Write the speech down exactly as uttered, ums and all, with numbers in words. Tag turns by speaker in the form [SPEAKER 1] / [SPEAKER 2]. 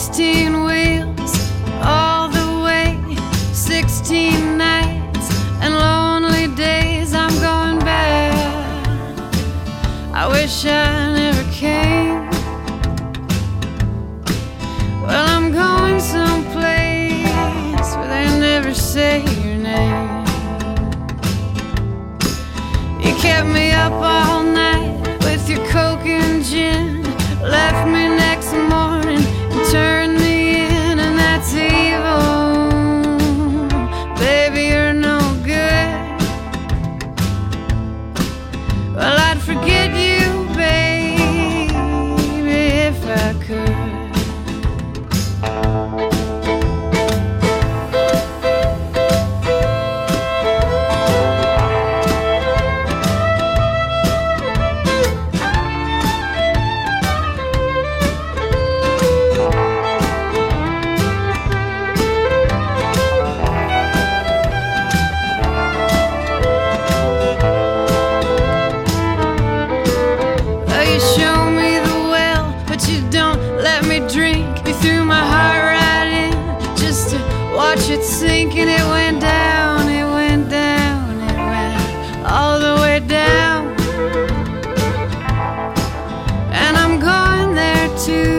[SPEAKER 1] sixteen wheels all the way, sixteen nights and lonely days. I'm going back. I wish I never came. Well, I'm going someplace where they never say your name. You kept me up all night with your coke and gin, left me next morning and turned me in, and that's evil. Baby, you're no good. Well, I'd forget you, baby, if I could. Watch it sink, and it went down, it went down, it went all the way down. And I'm going there too.